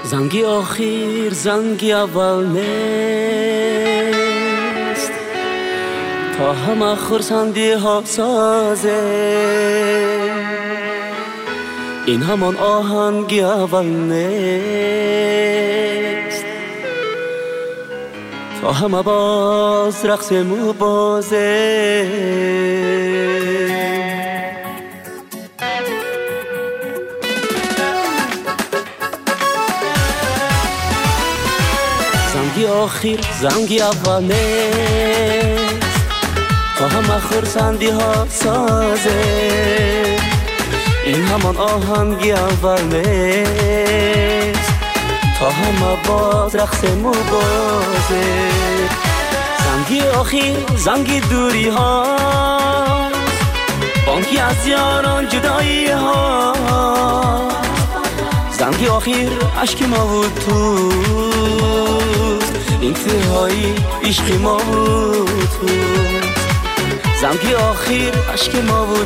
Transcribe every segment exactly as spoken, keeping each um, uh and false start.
زنگی آخر زنگی اول نیست، تا همه خرسندی ها سازه. این همان آهنگی اول نیست، تا همه باز رقص مو بازه. زنگی آخر زنگی اول نیست، تا همه خرسندی ها سازه. این همان آهنگی اول نیست، تا همه باز رقص مو بازه. زنگی آخر زنگی دوری ها، بانکی از یاران جدایی ها. زنگی آخر عشق ما بود توست، انتهای عشق ما بود توست. زنگی آخر عشق ما بود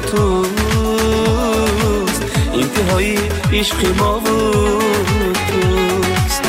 توست، انتهای عشق ما بود توست.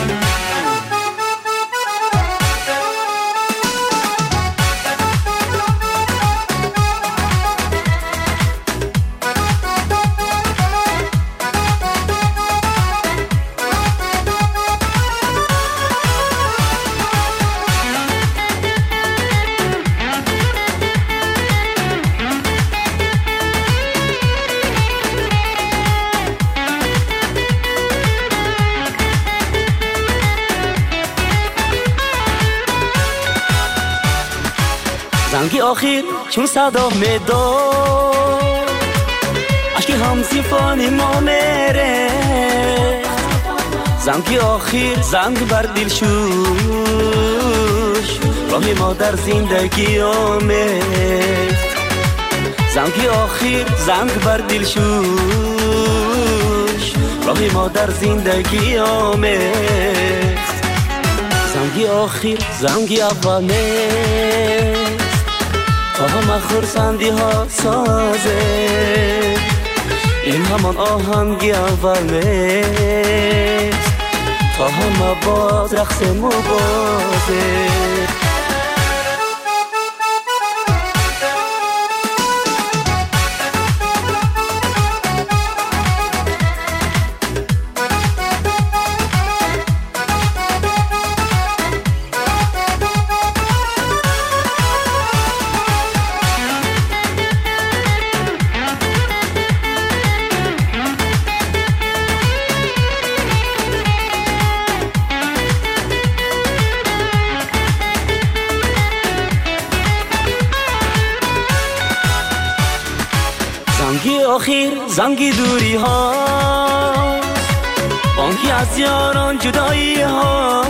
زنگی آخر چون صدا میداد، عشق هم سیمفونی ما میره. زنگی آخر زنگ بر دل شوش، راهی ما در زندگی آمیخت. زنگی آخر زنگ بر دل شوش، راهی ما در زندگی آمیخت. زنگی آخر زنگی اول نیست، تا همه خرسندی ها سازه. این همان آهنگی اول نیست، تا همه باز رقص مو بازه. زنگی آخر زنگی دوری ها، بانکی از یاران جدایی ها.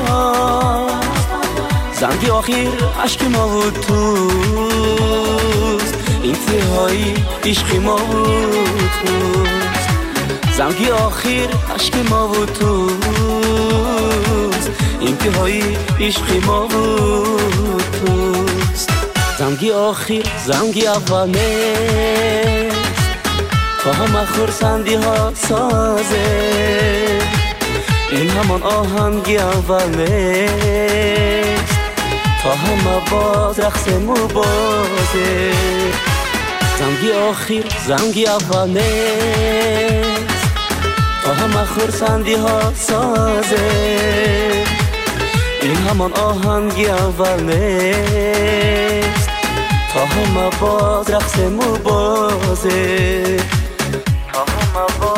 زنگی آخر عشق ما بود توست، انتهای عشق ما بود توست. زنگی آخر عشق ما بود توست، انتهای عشق ما بود توست. زنگی آخر زنگی اول نیست، تا همه خرسندی ها سازه. این همان آهنگی اول نیست، تا همه باز رقص مو بازه. زنگی آخر زنگی اول نیست، تا همه خرسندی ها سازه. این همان آهنگی اول نیست، تا همه باز رقص مو بازه. تا همه باز